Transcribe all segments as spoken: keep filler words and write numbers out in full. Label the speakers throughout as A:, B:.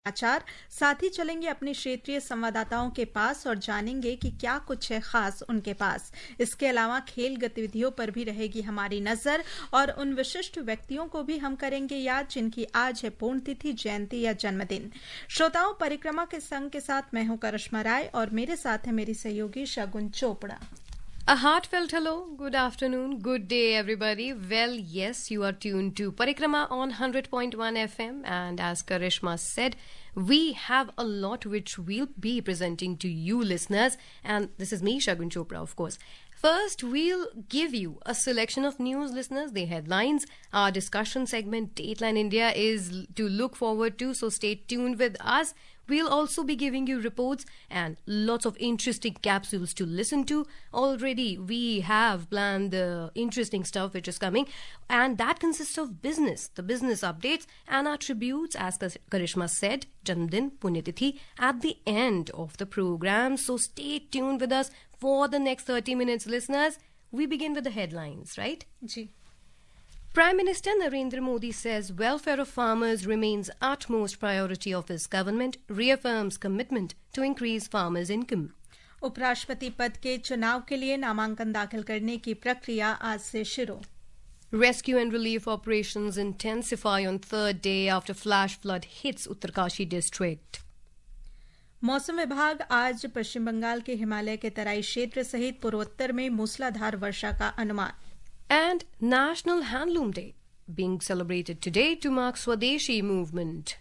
A: समाचार। साथ ही चलेंगे अपने क्षेत्रीय संवाददाताओं के पास और जानेंगे कि क्या कुछ है खास उनके पास। इसके अलावा खेल गतिविधियों पर भी रहेगी हमारी नजर और उन विशिष्ट व्यक्तियों को भी हम करेंगे याद जिनकी आज है पुण्यतिथि, जयंती या जन्मदिन। श्रोताओं, परिक्रमा के संग के साथ मैं हूं करिश्मा राय और मेरे साथ है मेरी सहयोगी शगुन Chopra.
B: A heartfelt hello, good afternoon, good day everybody. Well, yes, you are tuned to Parikrama on one hundred point one F M, and as Karishma said, we have a lot which we'll be presenting to you listeners, and this is me, Shagun Chopra, of course. First, we'll give you a selection of news, listeners, the headlines. Our discussion segment, Dateline India, is to look forward to, so stay tuned with us. We'll also be giving you reports and lots of interesting capsules to listen to. Already, we have planned the interesting stuff which is coming, and that consists of business, the business updates, and our tributes, as Karishma said, Janmdin, Punyatithi, at the end of the program. So stay tuned with us for the next thirty minutes, listeners. We begin with the headlines, right?
A: Ji.
B: Prime Minister Narendra Modi says welfare of farmers remains utmost priority of his government, reaffirms commitment to increase farmers' income.
A: उपराष्ट्रपति पद के चुनाव के लिए नामांकन दाखिल करने की प्रक्रिया आज से शुरू।
B: Rescue and relief operations intensify on third day after flash flood hits Uttarkashi district.
A: मौसम विभाग आज पश्चिम बंगाल के हिमालय के तराई क्षेत्र सहित पूर्वोत्तर में मूसलाधार वर्षा का अनुमान।
B: And National Handloom Day being celebrated today to mark Swadeshi movement.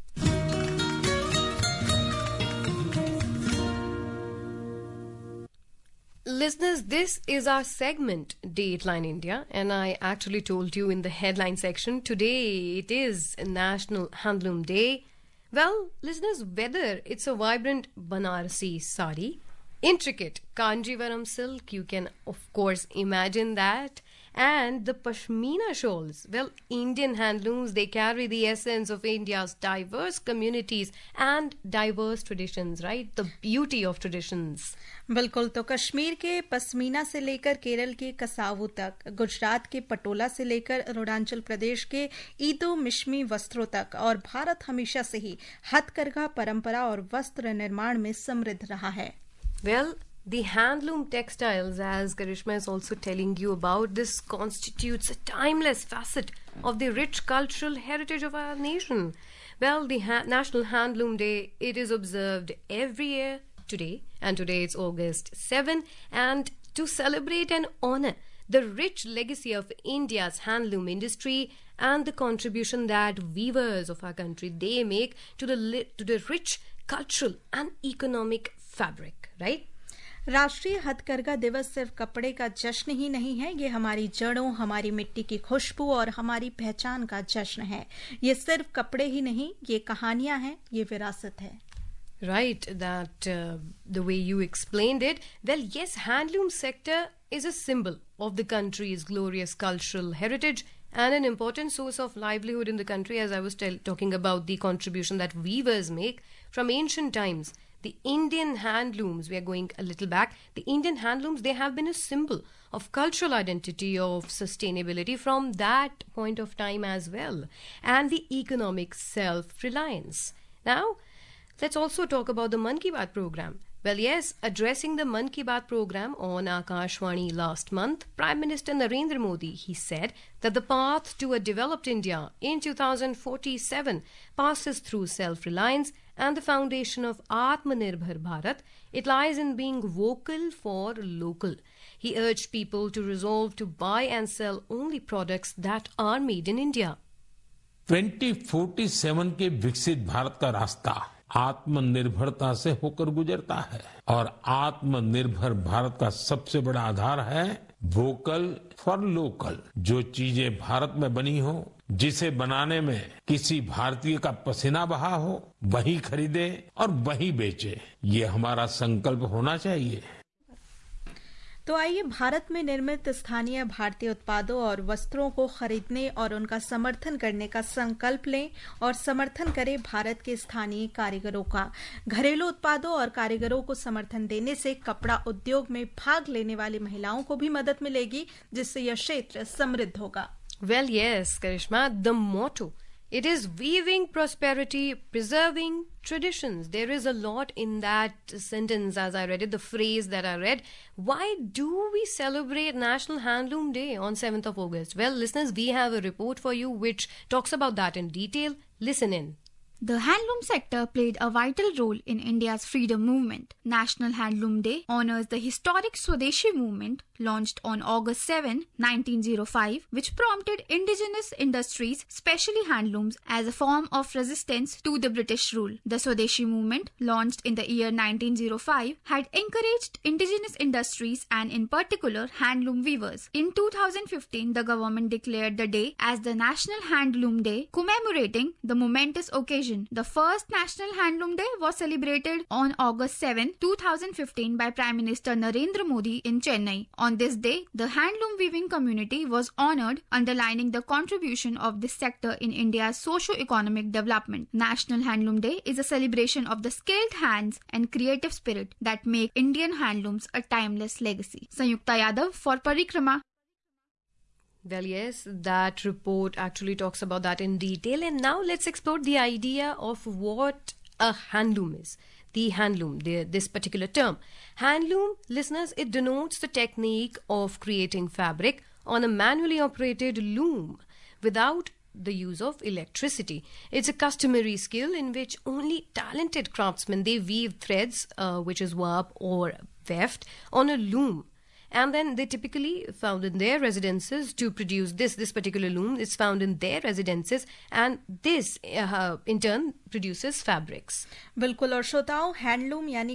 B: Listeners, this is our segment, Dateline India, and I actually told you in the headline section, today it is National Handloom Day. Well, listeners, whether it's a vibrant Banarasi sari, intricate Kanjivaram silk, you can of course imagine that, and the Pashmina shawls. Well, Indian handlooms, they carry the essence of India's diverse communities and diverse traditions, right? The beauty of traditions.
A: बिल्कुल। तो कश्मीर के पश्मीना से लेकर केरल के कसावू तक, गुजरात के पटोला से लेकर अरुणाचल प्रदेश के ईदो मिश्मी वस्त्रों तक, और भारत हमेशा से ही हथकरघा परंपरा और वस्त्र निर्माण में समृद्ध रहा है।
B: Well, the handloom textiles, as Karishma is also telling you about, this constitutes a timeless facet of the rich cultural heritage of our nation. Well, the ha- National Handloom Day, it is observed every year today, and today it's August seventh, and to celebrate and honor the rich legacy of India's handloom industry and the contribution that weavers of our country, they make to the li- to the rich cultural and economic fabric, right?
A: राष्ट्रीय हथकरघा दिवस सिर्फ कपड़े का जश्न ही नहीं है, ये हमारी जड़ों, हमारी मिट्टी की खुशबू और हमारी पहचान का जश्न है। ये सिर्फ कपड़े ही नहीं, ये कहानियां हैं, ये विरासत है।
B: Right, that uh, the way you explained it. Well, yes, handloom sector is a symbol of the country's glorious cultural heritage and an important source of livelihood in the country, as I was tell- talking about the contribution that weavers make from ancient times. The Indian handlooms, we are going a little back, the Indian handlooms, they have been a symbol of cultural identity, of sustainability from that point of time as well, and the economic self-reliance. Now, let's also talk about the Mann Ki Baat program. Well, yes, addressing the Mann Ki Baat program on Akashvani last month, Prime Minister Narendra Modi, he said that the path to a developed India in two thousand forty-seven passes through self-reliance and the foundation of Atmanirbhar Bharat. It lies in being vocal for local. He urged people to resolve to buy and sell only products that are made in India.
C: twenty forty-seven के विकसित भारत का रास्ता आत्मनिर्भरता से होकर गुजरता है और आत्मनिर्भर भारत का सबसे बड़ा आधार है वोकल फॉर लोकल। जो चीजें भारत में बनी हो, जिसे बनाने में किसी भारतीय का पसीना बहा हो, वही खरीदे और वही बेचे, ये हमारा संकल्प होना चाहिए।
A: तो आइए भारत में निर्मित स्थानीय भारतीय उत्पादों और वस्त्रों को खरीदने और उनका समर्थन करने का संकल्प लें और समर्थन करें भारत के स्थानीय कारीगरों का। घरेलू उत्पादों और कारीगरों को समर्थन देने से कपड़ा उद्योग में भाग लेने वाली महिलाओं को भी मदद मिलेगी, जिससे यह क्षेत्र समृद्ध होगा।
B: Well, yes, Karishma, the motto It is weaving prosperity, preserving traditions. There is a lot in that sentence as I read it, the phrase that I read. Why do we celebrate National Handloom Day on seventh of August? Well, listeners, we have a report for you which talks about that in detail. Listen in.
D: The handloom sector played a vital role in India's freedom movement. National Handloom Day honors the historic Swadeshi movement launched on August seventh, nineteen oh five, which prompted indigenous industries, especially handlooms, as a form of resistance to the British rule. The Swadeshi movement, launched in the year nineteen oh five, had encouraged indigenous industries and in particular handloom weavers. In two thousand fifteen, the government declared the day as the National Handloom Day, commemorating the momentous occasion. The first National Handloom Day was celebrated on August seventh, two thousand fifteen by Prime Minister Narendra Modi in Chennai. On this day, the handloom weaving community was honored, underlining the contribution of this sector in India's socio-economic development. National Handloom Day is a celebration of the skilled hands and creative spirit that make Indian handlooms a timeless legacy. Sanyukta Yadav for Parikrama.
B: Well, yes, that report actually talks about that in detail. And now let's explore the idea of what a handloom is. The handloom, the, this particular term. Handloom, listeners, it denotes the technique of creating fabric on a manually operated loom without the use of electricity. It's a customary skill in which only talented craftsmen, they weave threads, uh, which is warp or weft, on a loom. And then they typically found in their residences to produce this, this particular loom is found in their residences, and this uh, in turn produces fabrics.
A: बिल्कुल, और श्रोताओं, handloom यानी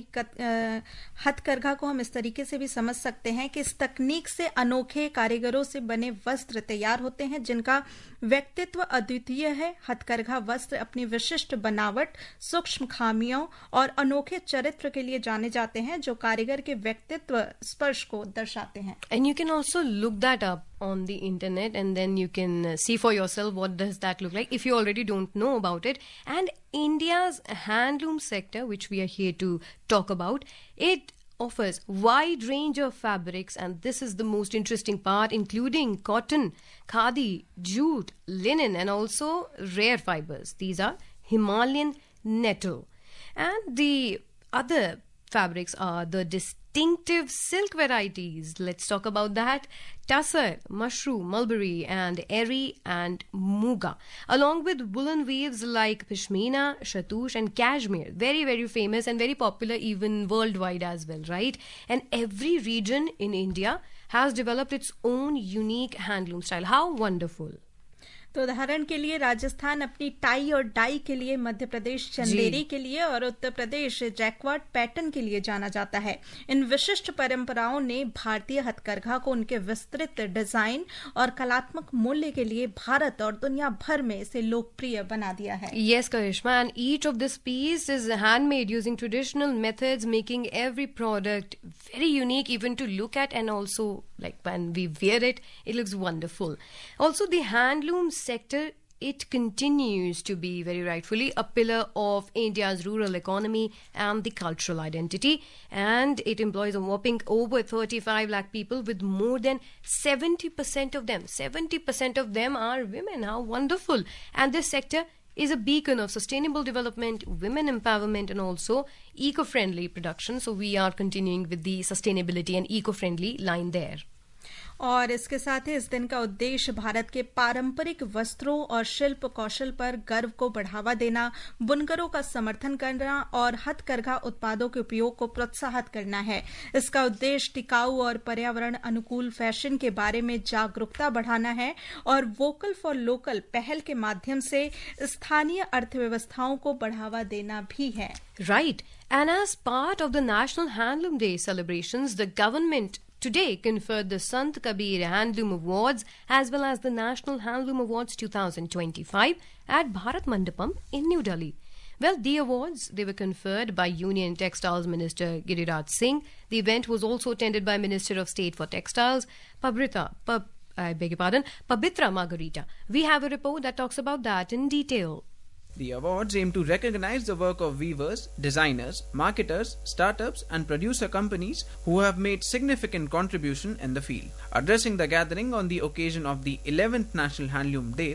A: हथकरघा को हम इस तरीके से भी समझ सकते हैं कि इस तकनीक से अनोखे कारीगरों से बने वस्त्र तैयार होते हैं जिनका व्यक्तित्व अद्वितीय है। हथकरघा वस्त्र अपनी विशिष्ट बनावट, सूक्ष्म खामियों और अनोखे चरित्र के लिए जाने जाते हैं जो कारीगर के व्यक्तित्व स्पर्श को दर्शाते हैं।
B: And you can also look that up on the internet and then you can see for yourself what does that look like if you already don't know about it. And India's handloom sector, which we are here to talk about, it offers wide range of fabrics, and this is the most interesting part, including cotton, khadi, jute, linen, and also rare fibers. These are Himalayan nettle. And the other fabrics are the distinctive silk varieties. Let's talk about that. Tussar, mushroom, mulberry, and eri and muga, along with woolen weaves like pashmina, shatush, and cashmere. Very, very famous and very popular even worldwide as well, right? And every region in India has developed its own unique handloom style. How wonderful!
A: तो उदाहरण के लिए राजस्थान अपनी tie और die के लिए, मध्य प्रदेश चंदेरी के लिए और उत्तर प्रदेश जैक्वार्ड पैटर्न के लिए जाना जाता है। इन विशिष्ट परंपराओं ने भारतीय हथकरघा को उनके विस्तृत डिजाइन और कलात्मक मूल्य के लिए भारत और दुनिया भर में इसे लोकप्रिय बना दिया है।
B: Yes, Karishma, and each of this piece is handmade using traditional methods, making every product very unique even to look at, and also like when we wear it, it looks wonderful. Also, the handloom sector, it continues to be very rightfully a pillar of India's rural economy and the cultural identity, and it employs a whopping over thirty-five lakh people, with more than seventy percent of them seventy percent of them are women. How wonderful! And this sector is a beacon of sustainable development, women empowerment, and also eco-friendly production. So we are continuing with the sustainability and eco-friendly line there.
A: और इसके साथ ही इस दिन का उद्देश्य भारत के पारंपरिक वस्त्रों और शिल्प कौशल पर गर्व को बढ़ावा देना, बुनकरों का समर्थन करना और हथकरघा उत्पादों के उपयोग को प्रोत्साहित करना है। इसका उद्देश्य टिकाऊ और पर्यावरण अनुकूल फैशन के बारे में जागरूकता बढ़ाना है और वोकल फॉर लोकल पहल के माध्यम से स्थानीय अर्थव्यवस्थाओं को बढ़ावा देना भी है।
B: Right. And as part of the National Handloom Day celebrations, the government today conferred the Sant Kabir Handloom Awards as well as the National Handloom Awards twenty twenty-five at Bharat Mandapam in New Delhi. Well, the awards, they were conferred by Union Textiles Minister Giriraj Singh. The event was also attended by Minister of State for Textiles, Pabrita, Pab, I beg your pardon, Pabitra Margarita. We have a report that talks about that in detail.
E: The awards aim to recognize the work of weavers, designers, marketers, startups and producer companies who have made significant contribution in the field. Addressing the gathering on the occasion of the eleventh National Handloom Day,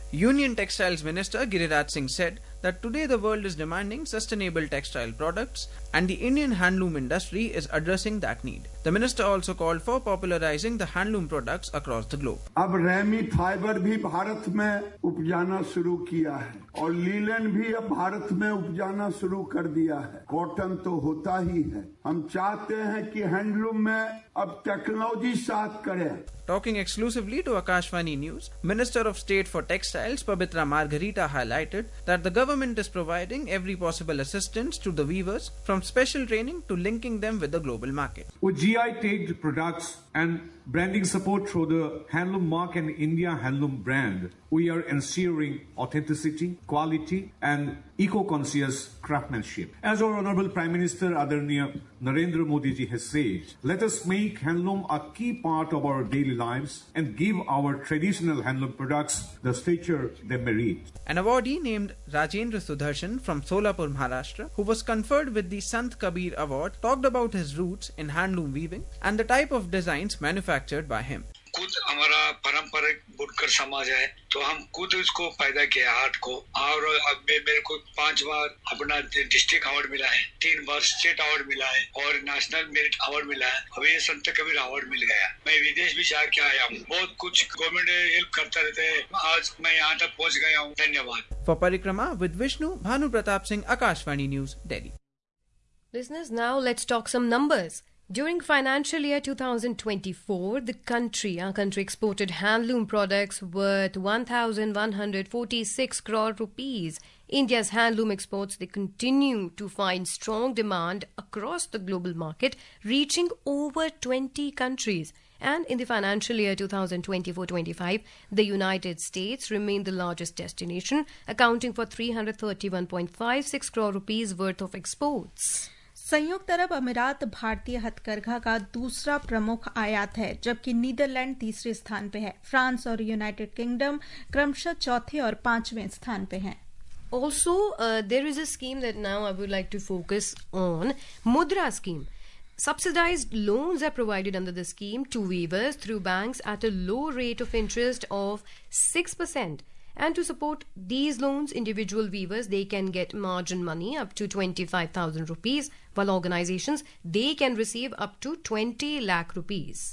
E: Union Textiles Minister Giriraj Singh said that today the world is demanding sustainable textile products and the Indian handloom industry is addressing that need. The minister also called for popularizing the handloom products across the globe.
F: अब ramie fibre भी भारत में उपजाना शुरू किया है और linen भी अब भारत में उपजाना शुरू कर दिया है. कॉटन तो होता ही है. हम चाहते हैं कि हैंडलूम में अब टेक्नोलॉजी साथ करे.
E: Talking exclusively to Akashvani News, Minister of State for Textiles Pabitra Margarita highlighted that the government is providing every possible assistance to the weavers, from special training to linking them with the global market.
G: With G I tagged products and branding support through the Handloom Mark and India Handloom brand, we are ensuring authenticity, quality and eco-conscious craftsmanship. As our Honorable Prime Minister Adarniya Narendra Modi ji has said, let us make handloom a key part of our daily lives and give our traditional handloom products the stature they merit.
E: An awardee named Rajendra Sudarshan from Solapur, Maharashtra, who was conferred with the Sant Kabir Award, talked about his roots in handloom weaving and the type of designs manufactured by him.
H: खुद हमारा पारंपरिक बुनकर समाज है तो हम खुद इसको पैदा किया आर्ट को और अब मेरे को पांच बार अपना डिस्ट्रिक्ट अवार्ड मिला है, तीन बार स्टेट अवार्ड मिला है और नेशनल मेरिट अवार्ड मिला है. अभी संत कबीर अवार्ड मिल गया. मैं विदेश भी जाके आया हूँ. बहुत कुछ गवर्नमेंट हेल्प करता रहता है. आज मैं यहाँ तक पहुँच गया हूँ. धन्यवाद.
E: For Parikrama with Vishnu, Bhanu Pratap Singh, Akashvani News, Delhi.
B: Listeners, now let's talk some numbers. During financial year two thousand twenty-four, the country, our country exported handloom products worth one thousand one hundred forty-six crore rupees. India's handloom exports, they continue to find strong demand across the global market, reaching over twenty countries. And in the financial year two thousand twenty-four twenty-five, the United States remained the largest destination, accounting for three hundred thirty-one point five six crore rupees worth of exports.
A: संयुक्त अरब अमीरात भारतीय हथकरघा का दूसरा प्रमुख आयात है, जबकि नीदरलैंड तीसरे स्थान पे है. फ्रांस और यूनाइटेड किंगडम क्रमशः चौथे और पांचवें स्थान पे हैं.
B: Also, uh, there is a scheme that now I would like to focus on, Mudra scheme. Subsidized loans are provided under the scheme to weavers through banks at a low rate of interest of six percent. And to support these loans, individual weavers, they can get margin money up to twenty-five thousand rupees, while organizations, they can receive up to twenty lakh rupees.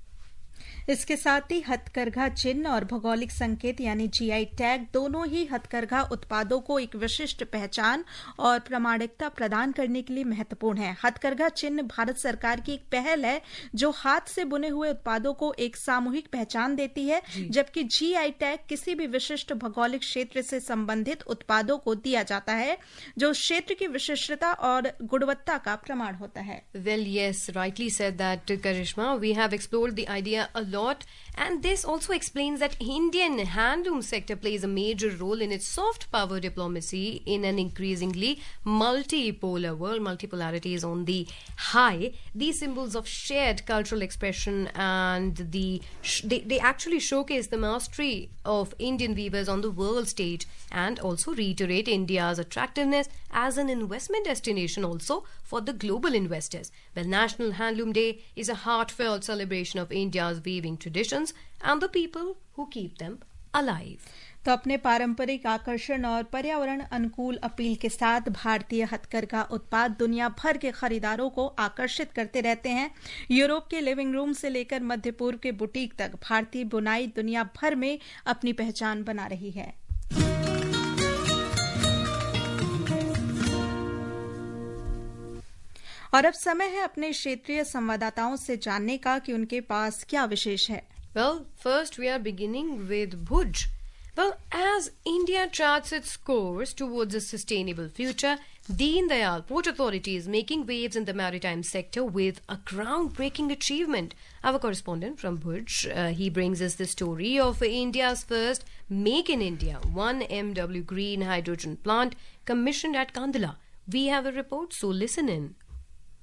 A: इसके साथ ही हथकरघा चिन्ह और भौगोलिक संकेत यानी GI tag दोनों ही हथकरघा उत्पादों को एक विशिष्ट पहचान और प्रामाणिकता प्रदान करने के लिए महत्वपूर्ण है. हथकरघा चिन्ह भारत सरकार की एक पहल है जो हाथ से बुने हुए उत्पादों को एक सामूहिक पहचान देती है, जबकि जीआई टैग किसी भी विशिष्ट भौगोलिक क्षेत्र से संबंधित उत्पादों को दिया जाता है जो क्षेत्र की विशिष्टता और गुणवत्ता का प्रमाण होता है.
B: Well, yes, rightly said that, Karishma. We have explored the idea a lot, and this also explains that Indian handloom sector plays a major role in its soft power diplomacy in an increasingly multipolar world. Multipolarity is on the high. These symbols of shared cultural expression and the sh- they, they actually showcase the mastery of Indian weavers on the world stage and also reiterate India's attractiveness as an investment destination also for the global investors. Well, National Handloom Day is a heartfelt celebration of India's weaving traditions and the people who keep them alive.
A: तो अपने पारंपरिक आकर्षण और पर्यावरण अनुकूल appeal के साथ भारतीय हथकरघा उत्पाद दुनिया भर के खरीदारों को आकर्षित करते रहते हैं. यूरोप के लिविंग रूम से लेकर मध्य पूर्व के बुटीक तक भारतीय बुनाई दुनिया भर में अपनी पहचान बना रही है. और अब समय है अपने क्षेत्रीय संवाददाताओं से जानने का कि उनके पास क्या विशेष है.
B: Well, first we are beginning with Bhuj. Well, as India charts its course towards a sustainable future, Deen Dayal Port Authority is making waves in the maritime sector with a groundbreaking achievement. Our correspondent from Bhuj, uh, he brings us the story of India's first Make in India one M W green hydrogen plant commissioned at Kandla. We have a report, so listen in.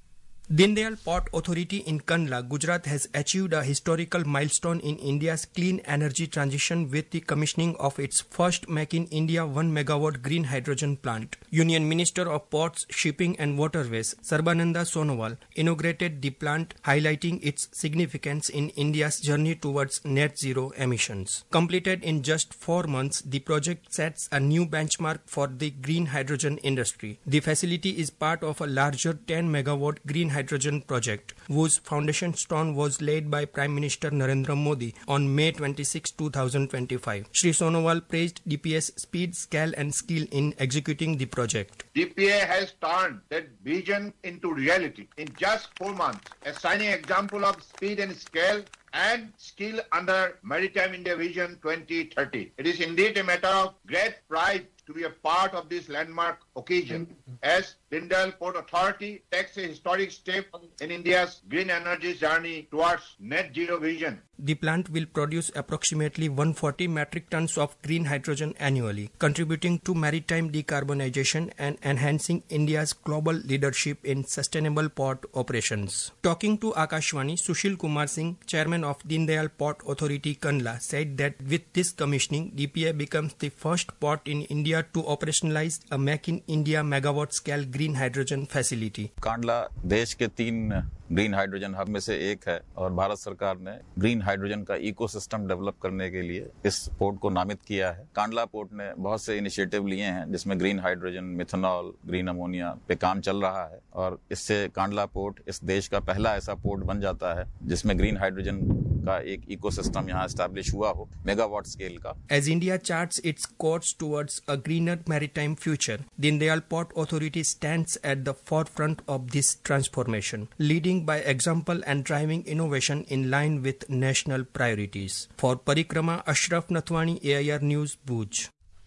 I: Dindayal Port Authority in Kandla, Gujarat has achieved a historical milestone in India's clean energy transition with the commissioning of its first Make in India one megawatt green hydrogen plant. Union Minister of Ports, Shipping and Waterways, Sarbananda Sonowal, inaugurated the plant, highlighting its significance in India's journey towards net zero emissions. Completed in just four months, the project sets a new benchmark for the green hydrogen industry. The facility is part of a larger ten megawatt green hydrogen project, whose foundation stone was laid by Prime Minister Narendra Modi on May twenty-sixth, twenty twenty-five. Shri Sonowal praised D P A's speed, scale and skill in executing the project.
J: D P A has turned that vision into reality in just four months, a shining example of speed and scale and skill under Maritime India Vision twenty thirty. It is indeed a matter of great pride to be a part of this landmark occasion as Dindayal Port Authority takes a historic step in India's green energy journey towards net zero vision.
I: The plant will produce approximately one hundred forty metric tons of green hydrogen annually, contributing to maritime decarbonization and enhancing India's global leadership in sustainable port operations. Talking to Akashvani, Sushil Kumar Singh, chairman of Dindayal Port Authority Kandla, said that with this commissioning, D P A becomes the first port in India to operationalize a Make in India megawatt scale green hydrogen facility.
K: Kandla देश के तीन green hydrogen hub में से एक है और भारत सरकार ने ग्रीन हाइड्रोजन का इकोसिस्टम डेवलप करने के लिए इस पोर्ट को नामित किया है। कांडला पोर्ट ने बहुत से इनिशिएटिव लिए हैं जिसमें green hydrogen, methanol, green ammonia पे काम चल रहा है और इससे कांडला पोर्ट इस देश का पहला ऐसा पोर्ट बन जाता है जिसमें ग्रीन हाइड्रोजन का एक इकोसिस्टम यहाँ एस्टैब्लिश हुआ हो मेगावाट स्केल का।
I: As India charts its course towards a greener maritime future, Dindayal Port Authority stands at the forefront of this transformation, leading by example and driving innovation in line with national priorities. For Parikrama, Ashraf Nathwani, A I R News, Bhuj.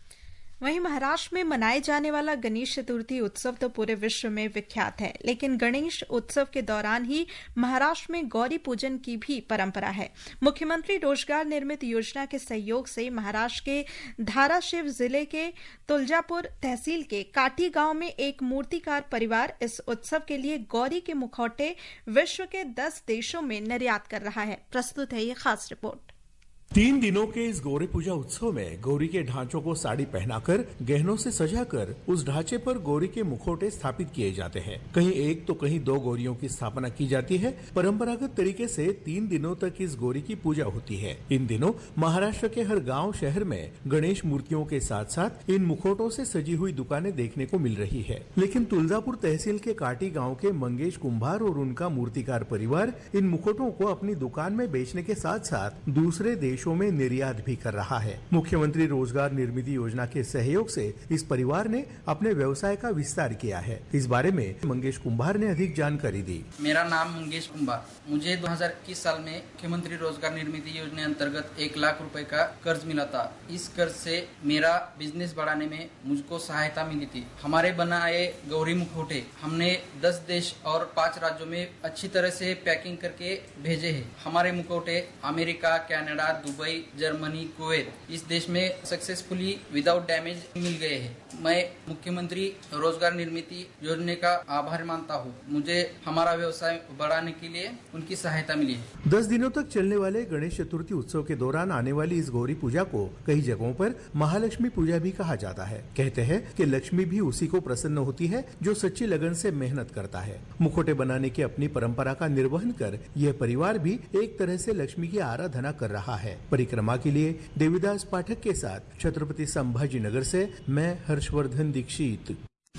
A: वहीं महाराष्ट्र में मनाए जाने वाला गणेश चतुर्थी उत्सव तो पूरे विश्व में विख्यात है, लेकिन गणेश उत्सव के दौरान ही महाराष्ट्र में गौरी पूजन की भी परंपरा है। मुख्यमंत्री रोजगार निर्मित योजना के सहयोग से महाराष्ट्र के धाराशिव जिले के तुलजापुर तहसील के काटी गांव में एक मूर्तिकार परिवार इस उत्सव के लिए गौरी के मुखौटे विश्व के दस देशों में निर्यात कर रहा है। प्रस्तुत है ये खास रिपोर्ट।
L: तीन दिनों के इस गौरी पूजा उत्सव में गौरी के ढांचों को साड़ी पहनाकर गहनों से सजाकर उस ढांचे पर गौरी के मुखौटे स्थापित किए जाते हैं। कहीं एक तो कहीं दो गौरियों की स्थापना की जाती है। परंपरागत तरीके से तीन दिनों तक इस गौरी की पूजा होती है। इन दिनों महाराष्ट्र के हर गांव शहर में गणेश मूर्तियों के साथ साथ इन मुखौटों से सजी हुई दुकानें देखने को मिल रही है। लेकिन तुलजापुर तहसील के काटी गाँव के मंगेश कुंभार और उनका मूर्तिकार परिवार इन मुखौटों को अपनी दुकान में बेचने के साथ साथ दूसरे देश में निर्यात भी कर रहा है। मुख्यमंत्री रोजगार निर्मित योजना के सहयोग से इस परिवार ने अपने व्यवसाय का विस्तार किया है। इस बारे में मंगेश कुंभार ने अधिक जानकारी दी।
M: मेरा नाम मंगेश कुंभार। मुझे दो हज़ार इक्कीस साल में मुख्यमंत्री रोजगार निर्मित योजना अंतर्गत एक लाख रुपए का कर्ज मिला था। इस कर्ज से मेरा बिजनेस बढ़ाने में मुझको सहायता मिली थी। हमारे बनाए गौरी मुखौटे हमने दस देश और पाँच राज्यों में अच्छी तरह से पैकिंग करके भेजे हैं। हमारे मुखौटे America, Canada, Dubai, Germany, Kuwait इस देश में सक्सेसफुली विदाउट डैमेज मिल गए हैं। मैं मुख्यमंत्री रोजगार निर्मित योजना का आभार मानता हूँ। मुझे हमारा व्यवसाय बढ़ाने के लिए उनकी सहायता मिली है।
L: दस दिनों तक चलने वाले गणेश चतुर्थी उत्सव के दौरान आने वाली इस गौरी पूजा को कई जगहों पर महालक्ष्मी पूजा भी कहा जाता है। कहते हैं कि लक्ष्मी भी उसी को प्रसन्न होती है जो सच्ची लगन से मेहनत करता है। मुखौटे बनाने की अपनी परंपरा का निर्वहन कर यह परिवार भी एक तरह से लक्ष्मी की आराधना कर रहा है। परिक्रमा के लिए देवीदास पाठक के साथ छत्रपति संभाजी नगर से मैं हर्षवर्धन दीक्षित।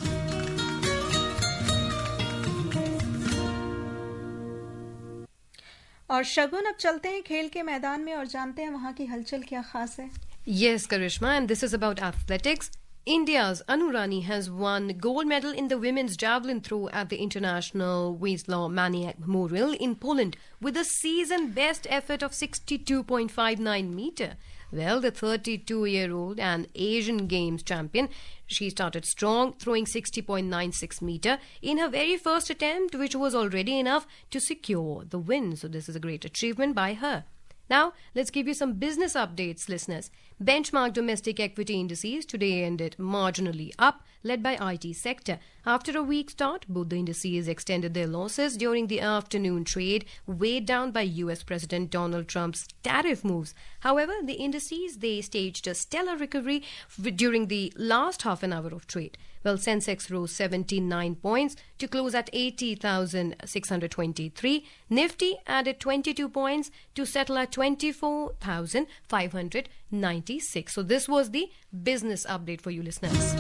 A: और शगुन, अब चलते हैं खेल के मैदान में और जानते हैं वहाँ की हलचल क्या खास है।
B: Yes, Karishma, and this is about athletics. India's Anu Rani has won gold medal in the women's javelin throw at the International Wiesław Maniak Memorial in Poland with a season best effort of sixty-two point five nine meter. Well, the thirty-two-year-old and Asian Games champion, she started strong, throwing sixty point nine six meter in her very first attempt, which was already enough to secure the win. So this is a great achievement by her. Now, let's give you some business updates, listeners. Benchmark domestic equity indices today ended marginally up. led by I T sector. After a weak start, both the indices extended their losses during the afternoon trade, weighed down by U S President Donald Trump's tariff moves. However, the indices, they staged a stellar recovery during the last half an hour of trade. Well, Sensex rose seventy-nine points to close at eighty thousand six hundred twenty-three. Nifty added twenty-two points to settle at twenty-four thousand five hundred ninety-six. So this was the business update for you listeners.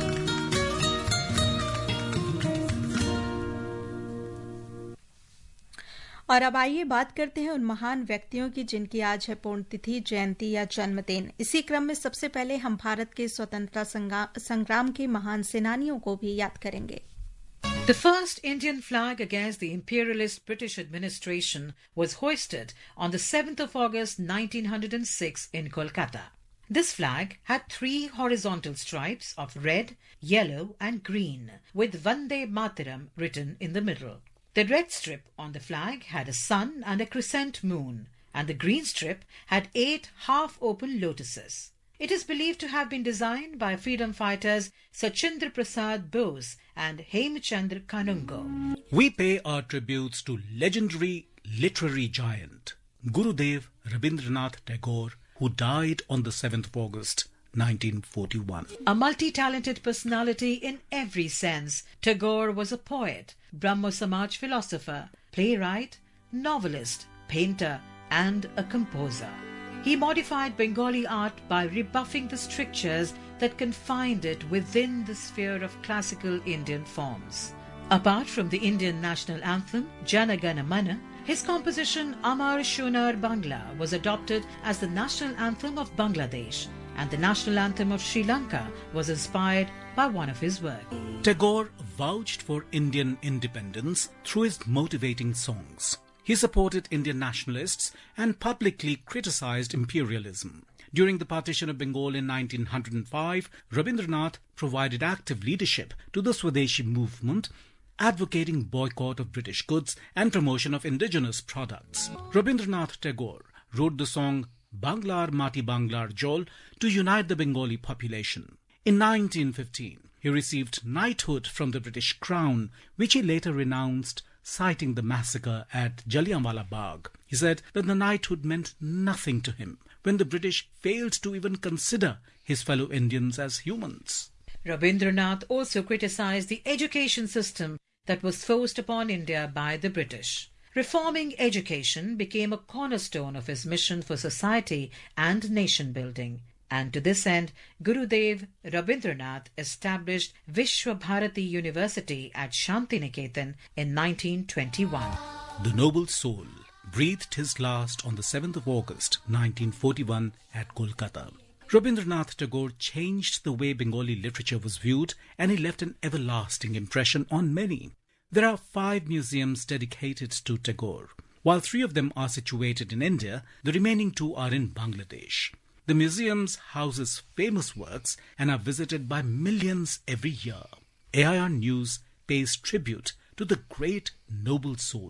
A: और अब आइए बात करते हैं उन महान व्यक्तियों की जिनकी आज है पुण्यतिथि, जयंती या जन्मदिन। इसी क्रम में सबसे पहले हम भारत के स्वतंत्रता संग्राम के महान सेनानियों को भी याद करेंगे।
N: The first Indian flag against the imperialist British administration was hoisted on the seventh of August nineteen oh six in Kolkata. This flag had three horizontal stripes of red, yellow and green, with Vande Mataram written in the middle. The red strip on the flag had a sun and a crescent moon, and the green strip had eight half-open lotuses. It is believed to have been designed by freedom fighters Sachendra Prasad Bose and Hemchandra Kanungo.
O: We pay our tributes to legendary literary giant Gurudev Rabindranath Tagore, who died on the seventh of August nineteen forty-one.
N: A multi-talented personality in every sense, Tagore was a poet, Brahmo Samaj philosopher, playwright, novelist, painter and a composer. He modified Bengali art by rebuffing the strictures that confined it within the sphere of classical Indian forms. Apart from the Indian national anthem, Jana Gana Mana, his composition Amar Shonar Bangla was adopted as the national anthem of Bangladesh, and the national anthem of Sri Lanka was inspired by one of his works.
O: Tagore vouched for Indian independence through his motivating songs. He supported Indian nationalists and publicly criticized imperialism. During the partition of Bengal in nineteen oh five, Rabindranath provided active leadership to the Swadeshi movement, advocating boycott of British goods and promotion of indigenous products. Rabindranath Tagore wrote the song Banglar Mati Banglar Jol to unite the Bengali population. In nineteen fifteen, he received knighthood from the British Crown, which he later renounced, citing the massacre at Jallianwala Bagh. He said that the knighthood meant nothing to him when the British failed to even consider his fellow Indians as humans.
N: Rabindranath also criticized the education system that was forced upon India by the British. Reforming education became a cornerstone of his mission for society and nation building. And to this end, Gurudev Rabindranath established Vishwa Bharati University at Shantiniketan in nineteen twenty-one.
O: The noble soul breathed his last on the seventh of August nineteen forty-one at Kolkata. Rabindranath Tagore changed the way Bengali literature was viewed, and he left an everlasting impression on many. There are five museums dedicated to Tagore. While three of them are situated in India, the remaining two are in Bangladesh. The museums houses famous works and are visited by millions every year. A I R News pays tribute to the great noble soul.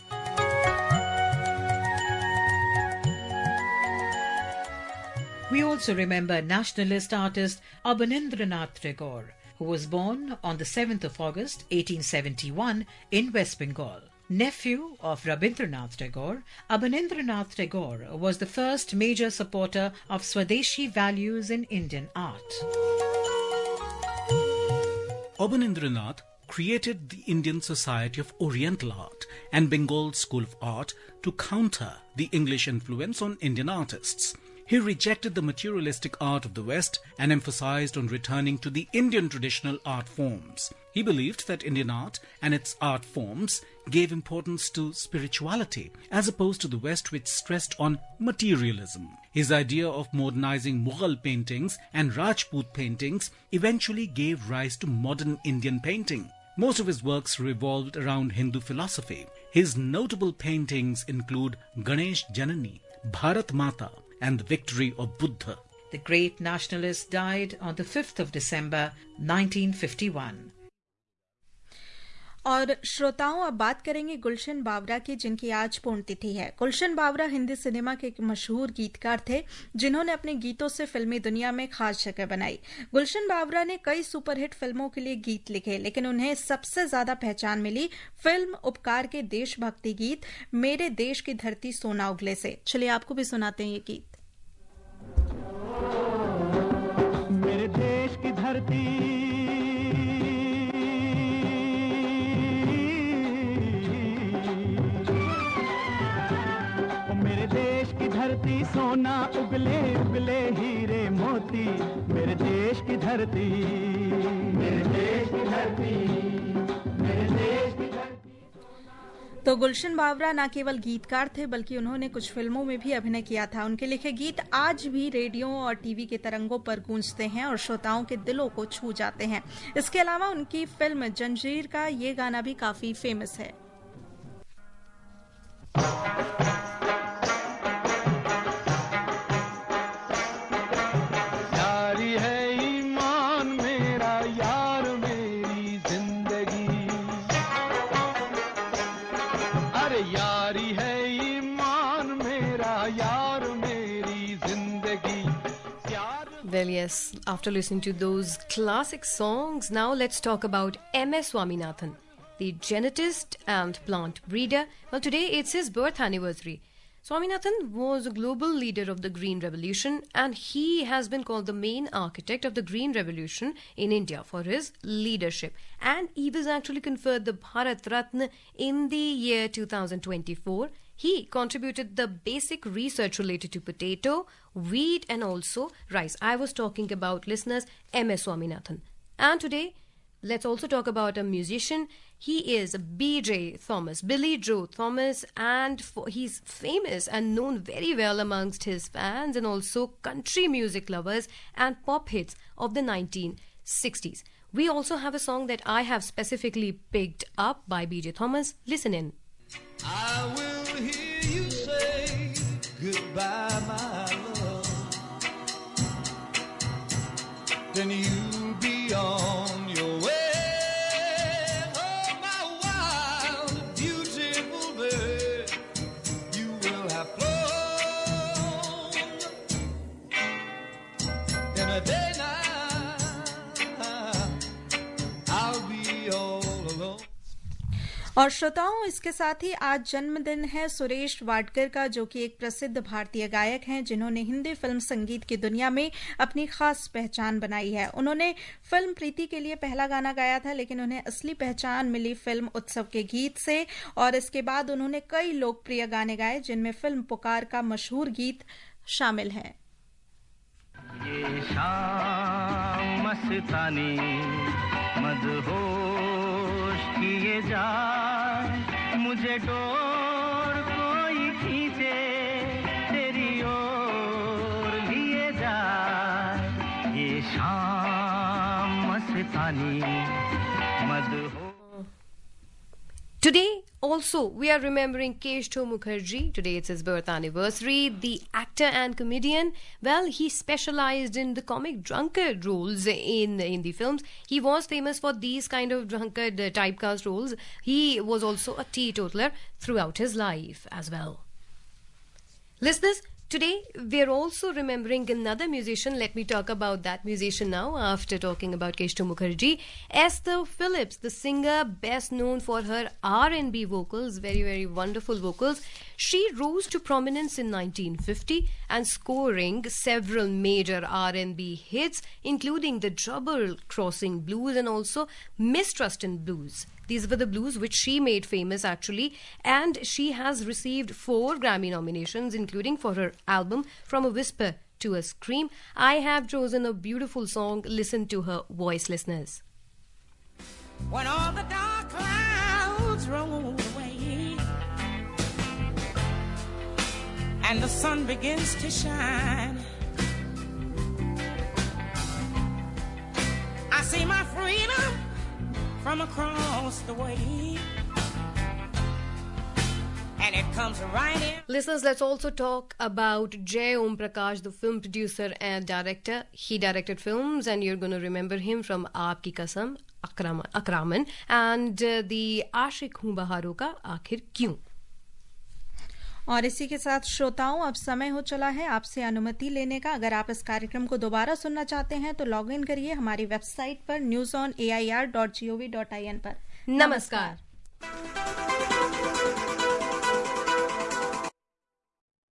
N: We also remember nationalist artist Abanindranath Tagore, who was born on the seventh of August eighteen seventy-one in West Bengal. Nephew of Rabindranath Tagore, Abanindranath Tagore was the first major supporter of Swadeshi values in Indian art.
O: Abanindranath created the Indian Society of Oriental Art and Bengal School of Art to counter the English influence on Indian artists. He rejected the materialistic art of the West and emphasized on returning to the Indian traditional art forms. He believed that Indian art and its art forms gave importance to spirituality as opposed to the West, which stressed on materialism. His idea of modernizing Mughal paintings and Rajput paintings eventually gave rise to modern Indian painting. Most of his works revolved around Hindu philosophy. His notable paintings include Ganesh Janani, Bharat Mata, and the Victory of Buddha.
N: The great nationalist died on the fifth of December nineteen fifty-one.
A: और श्रोताओं, अब बात करेंगे गुलशन बावरा की, जिनकी आज पुण्यतिथि है। गुलशन बावरा हिंदी सिनेमा के एक मशहूर गीतकार थे, जिन्होंने अपने गीतों से फिल्मी दुनिया में खास जगह बनाई। गुलशन बावरा ने कई सुपरहिट फिल्मों के लिए गीत लिखे, लेकिन उन्हें सबसे ज्यादा पहचान मिली फिल्म उपकार के देशभक्ति गीत मेरे देश की धरती सोना उगले से। चलिए आपको भी सुनाते हैं ये गीत।
P: मेरे देश की धरती धरती सोना उगले उगले हीरे मोती, मेरे देश की धरती, मेरे देश की धरती, मेरे देश की धरती।
A: तो गुलशन बावरा न केवल गीतकार थे, बल्कि उन्होंने कुछ फिल्मों में भी अभिनय किया था। उनके लिखे गीत आज भी रेडियो और टीवी के तरंगों पर गूंजते हैं और श्रोताओं के दिलों को छू जाते हैं। इसके अलावा उनकी फिल्म जंजीर का ये गाना भी काफी फेमस है।
B: Well, yes, after listening to those classic songs, now let's talk about M S Swaminathan, the genetist and plant breeder. Well, today it's his birth anniversary. Swaminathan was a global leader of the Green Revolution, and he has been called the main architect of the Green Revolution in India for his leadership. And he was actually conferred the Bharat Ratna in the year two thousand twenty-four. He contributed the basic research related to potato, wheat and also rice. I was talking about, listeners, M S Swaminathan. And today, let's also talk about a musician. He is B J Thomas, Billy Joe Thomas, and for, he's famous and known very well amongst his fans and also country music lovers and pop hits of the nineteen sixties. We also have a song that I have specifically picked up by B J Thomas. Listen in.
P: I will hear you say goodbye, my love. Then you'll be on your way. Oh, my wild, beautiful bird, you will have flown in a day now. I'll be all alone.
A: और श्रोताओं, इसके साथ ही आज जन्मदिन है सुरेश वाडकर का, जो कि एक प्रसिद्ध भारतीय गायक हैं, जिन्होंने हिंदी फिल्म संगीत की दुनिया में अपनी खास पहचान बनाई है। उन्होंने फिल्म प्रीति के लिए पहला गाना गाया था, लेकिन उन्हें असली पहचान मिली फिल्म उत्सव के गीत से, और इसके बाद उन्होंने कई लोकप्रिय गाने गाए, जिनमें फिल्म पुकार का मशहूर गीत शामिल है।
P: ये शाम मस्तानी मदहोश किए जाए, मुझे डोर कोई खींचे तेरी ओर लिए जाए, ये शाम मस्तानी मदहोश।
B: Today, also, we are remembering Keshto Mukherjee. Today it's his birth anniversary. The actor and comedian, well, he specialized in the comic drunkard roles in Hindi films. He was famous for these kind of drunkard uh, typecast roles. He was also a teetotaler throughout his life as well. Listeners, today we're also remembering another musician. Let me talk about that musician now after talking about Keshto Mukherjee. Esther Phillips, the singer best known for her R and B vocals, very, very wonderful vocals. She rose to prominence in nineteen fifty and scoring several major R and B hits, including the Double Crossing Blues and also Mistrustin' Blues. These were the blues which she made famous actually, and she has received four Grammy nominations, including for her album From a Whisper to a Scream. I have chosen a beautiful song. Listen to her voice, listeners.
Q: When all the dark clouds roll away and the sun begins to shine, I see my freedom from across the way, and it comes right in.
B: Listeners, let's also talk about Jai Om Prakash, the film producer and director. He directed films, and you're going to remember him from Aapki Kasam, Akraman, Akraman, and uh, the Aashik Hoon Baharon Ka Aakhir Kyun.
A: और इसी के साथ श्रोताओं, अब समय हो चला है आपसे अनुमति लेने का। अगर आप इस कार्यक्रम को दोबारा सुनना चाहते हैं तो लॉग इन करिए हमारी वेबसाइट पर news on A I R dot G O V dot I N पर।
B: नमस्कार।